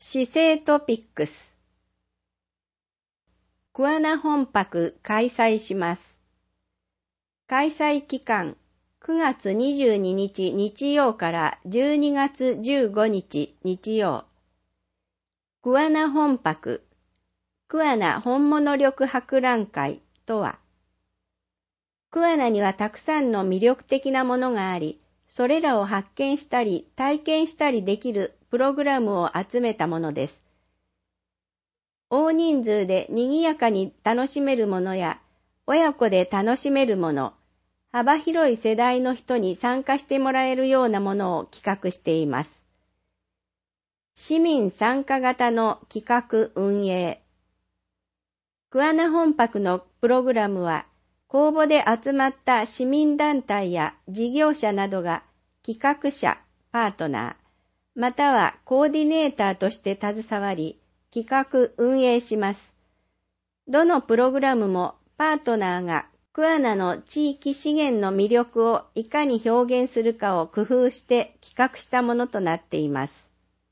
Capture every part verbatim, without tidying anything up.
姿勢トピックス。桑名本泊開催します。開催期間、くがつにじゅうににち日曜からじゅうにがつじゅうごにち日曜。桑名本泊、桑名本物力博覧会とは、桑名にはたくさんの魅力的なものがあり、それらを発見したり体験したりできるプログラムを集めたものです。大人数で賑やかに楽しめるものや、親子で楽しめるもの、幅広い世代の人に参加してもらえるようなものを企画しています。市民参加型の企画運営。桑名本泊のプログラムは、公募で集まった市民団体や事業者などが企画者、パートナー、またはコーディネーターとして携わり、企画運営します。どのプログラムもパートナーが桑名の地域資源の魅力をいかに表現するかを工夫して企画したものとなっています。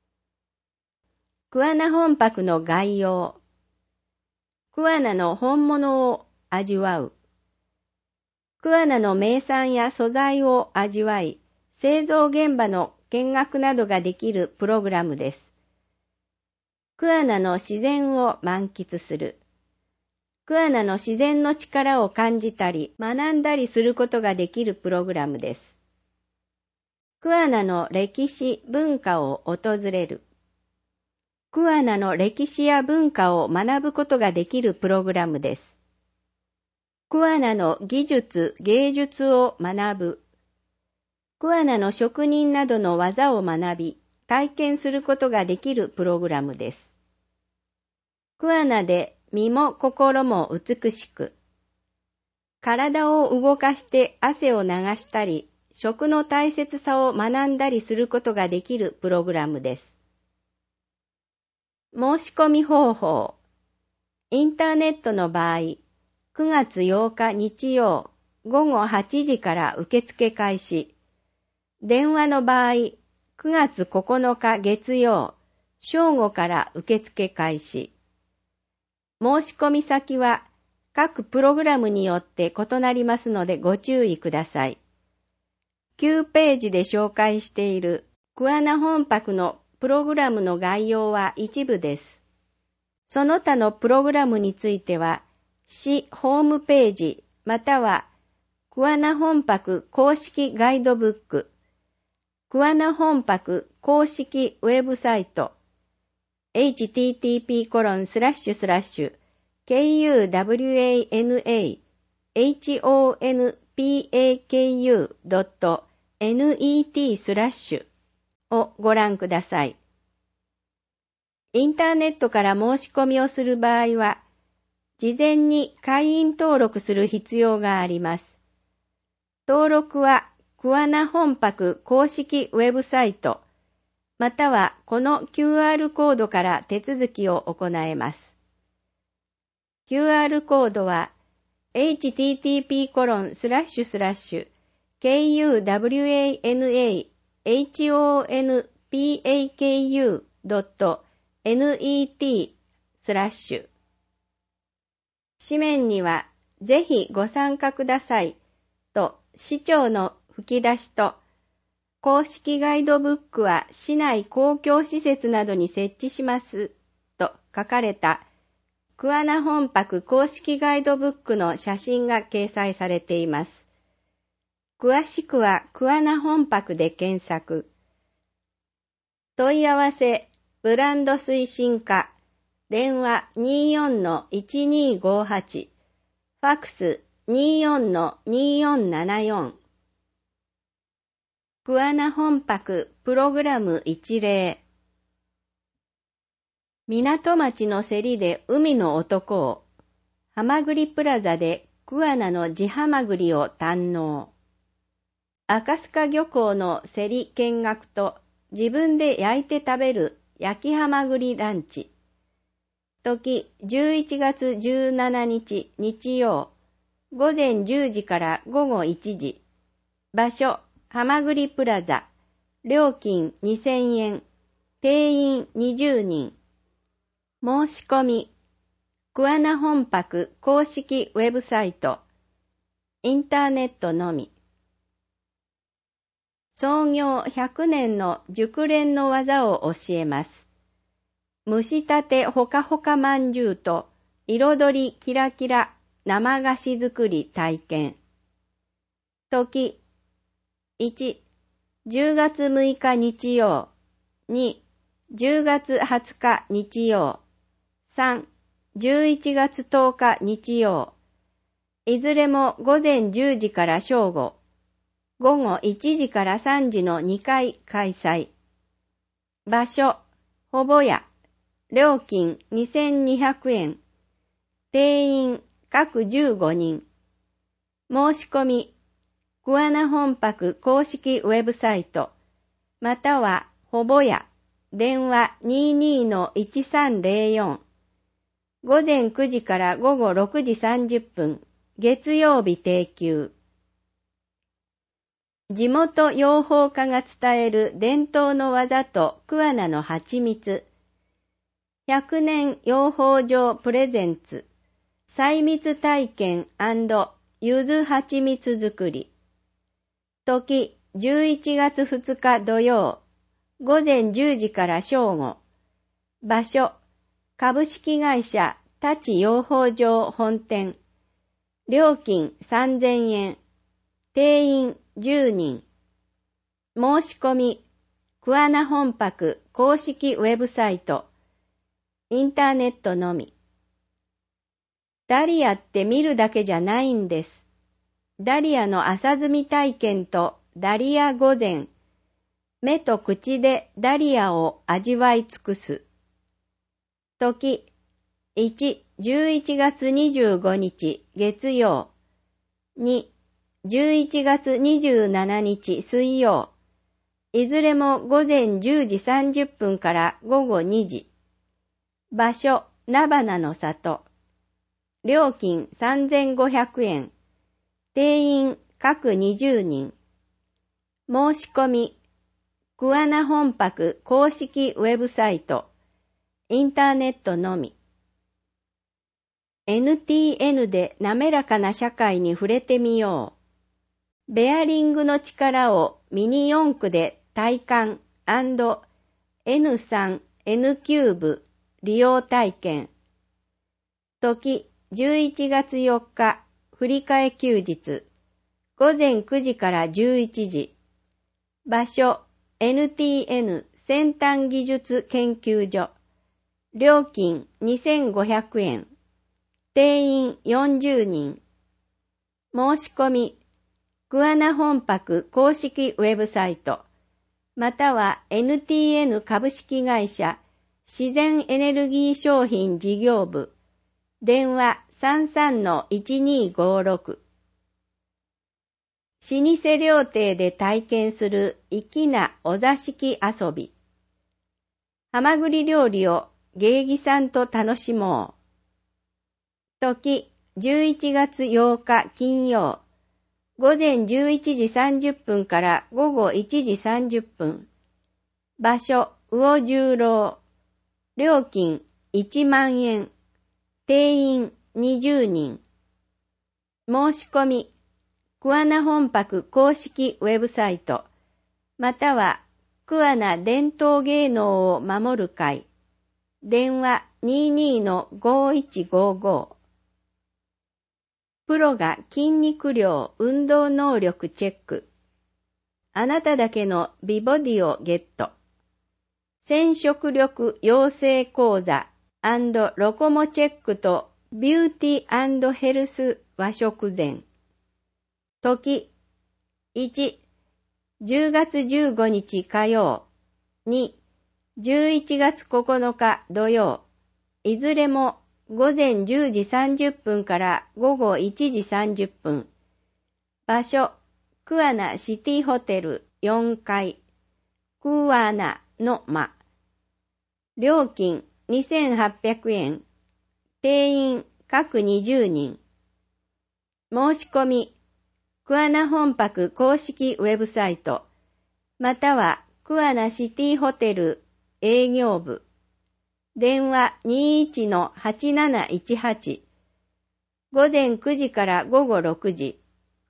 桑名本泊の概要。桑名の本物を味わう。桑名の名産や素材を味わい、製造現場の見学などができるプログラムです。桑名の自然を満喫する。桑名の自然の力を感じたり、学んだりすることができるプログラムです。桑名の歴史、文化を訪れる。桑名の歴史や文化を学ぶことができるプログラムです。桑名の技術、芸術を学ぶ。桑名の職人などの技を学び、体験することができるプログラムです。桑名で身も心も美しく。体を動かして汗を流したり、食の大切さを学んだりすることができるプログラムです。申し込み方法。インターネットの場合、くがつようか日曜ごごはちじから受付開始。電話の場合、くがつここのか月曜正午から受付開始。申し込み先は各プログラムによって異なりますのでご注意ください。きゅうページで紹介している桑名本泊のプログラムの概要は一部です。その他のプログラムについては、市ホームページまたは桑名本泊公式ガイドブック、桑名本泊公式ウェブサイト エイチティーティーピーコロンスラッシュスラッシュケーユーダブリューエーエヌエーエイチオーエヌピーエーケーユードットネット スラッシュをご覧ください。インターネットから申し込みをする場合は、事前に会員登録する必要があります。登録は桑名本泊公式ウェブサイト、またはこの キューアール コードから手続きを行えます。キューアール コードは エイチティーティーピーコロンスラッシュスラッシュケーユーダブリューエーエヌエーエイチオーエヌピーエーケーユードットネット スラッシュ。紙面にはぜひご参加くださいと市長の吹き出しと、公式ガイドブックは市内公共施設などに設置しますと書かれた桑名本泊公式ガイドブックの写真が掲載されています。詳しくは桑名本泊で検索。問い合わせブランド推進課、電話 にじゅうよんのいちにーごーはち、ファックス にじゅうよんのにーよんななよん。桑名本泊プログラム一例。港町の競りで海の男を、はまぐりプラザで桑名の地はまぐりを堪能。赤須賀漁港の競り見学と自分で焼いて食べる焼きはまぐりランチ。時じゅういちがつじゅうしちにち日曜、ごぜんじゅうじからごごいちじ。場所、はまぐりプラザ。料金にせんえん。 定員にじゅうにん。申し込み、桑名本泊公式ウェブサイト、インターネットのみ。創業ひゃくねんの熟練の技を教えます。蒸したてほかほかまんじゅうと彩りキラキラ生菓子作り体験。時、いち、じゅうがつむいか日曜、に、じゅうがつはつか日曜、さん、じゅういちがつとおか日曜。いずれも午前じゅうじから正午、午後いちじからさんじのにかい開催。場所、ほぼや。料金にせんにひゃくえん。定員各じゅうごにん。申し込み、桑名本泊公式ウェブサイト、またはほぼや、電話 にじゅうにのいちさんぜろよん。午前くじから午後ろくじさんじゅっぷん、月曜日定休。地元養蜂家が伝える伝統の技と桑名の蜂蜜。ひゃくねん養蜂場プレゼンツ。細蜜体験&ゆず蜂蜜作り。時、じゅういちがつふつか土曜、午前じゅうじから正午。場所、株式会社立ち養蜂場本店。料金さんぜんえん。定員じゅうにん。申し込み、桑名本泊公式ウェブサイト。インターネットのみ。ダリアって見るだけじゃないんです。ダリアの朝摘み体験とダリア御前。目と口でダリアを味わい尽くす。時、いち、じゅういちがつにじゅうごにち月曜。に、じゅういちがつにじゅうしちにち水曜。いずれも午前じゅうじさんじゅっぷんから午後にじ。場所、菜花の里。料金さんぜんごひゃくえん。定員各にじゅうにん。申し込み、桑名本泊公式ウェブサイト、インターネットのみ。エヌティーエヌ で滑らかな社会に触れてみよう。ベアリングの力をミニ四駆で体感 &エヌスリー、エヌキューブ利用体験。時、じゅういちがつよっか、振り替え休日。午前くじからじゅういちじ。場所、エヌティーエヌ 先端技術研究所。料金にせんごひゃくえん。定員よんじゅうにん。申し込み、桑名本泊公式ウェブサイト、または エヌティーエヌ 株式会社自然エネルギー商品事業部。電話 さんさんのいちにーごーろく。老舗料亭で体験する粋なお座敷遊び。はまぐり料理を芸妓さんと楽しもう。時、じゅういちがつようか金曜。午前じゅういちじさんじゅっぷんから午後いちじさんじゅっぷん。場所、魚十郎。料金いちまんえん。定員にじゅうにん。申し込み、桑名本泊公式ウェブサイト、または桑名伝統芸能を守る会。電話 にじゅうにのごーいちごーごー。プロが筋肉量、運動能力チェック。あなただけの美ボディをゲット。染色力養成講座&ロコモチェックとビューティー&ヘルス和食膳。時、いち、じゅうがつじゅうごにち火曜。に、じゅういちがつここのか土曜。いずれも午前じゅうじさんじゅっぷんから午後いちじさんじゅっぷん。場所、桑名シティホテルよんかい。桑名の間。料金にせんはっぴゃくえん。定員各にじゅうにん。申し込み、桑名本泊公式ウェブサイト、または桑名シティホテル営業部。電話 にいちのはちなないちはち。午前くじから午後ろくじ。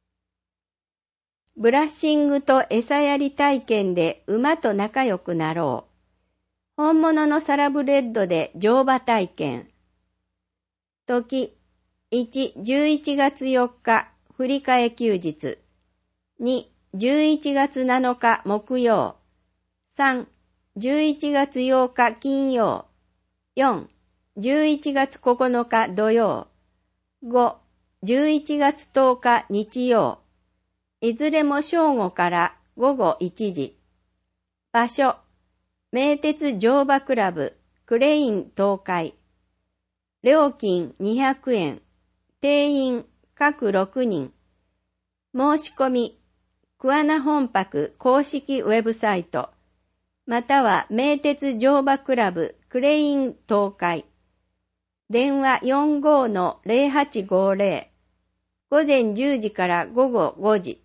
ブラッシングと餌やり体験で馬と仲良くなろう。本物のサラブレッドで乗馬体験。時、いち、じゅういちがつよっか、振り替え休日。に、じゅういちがつなのか木曜。さん、じゅういちがつようか金曜。よん、じゅういちがつここのか土曜。ご、じゅういちがつとおか日曜。いずれも正午から午後いちじ。場所、名鉄乗馬クラブ、クレイン東海。料金にひゃくえん。定員各ろくにん。申し込み、桑名本泊公式ウェブサイト、または名鉄乗馬クラブクレイン東海。電話 よんごーのぜろはちごぜろ。午前じゅうじから午後ごじ。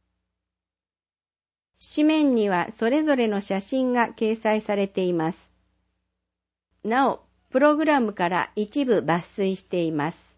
紙面にはそれぞれの写真が掲載されています。なお、プログラムから一部抜粋しています。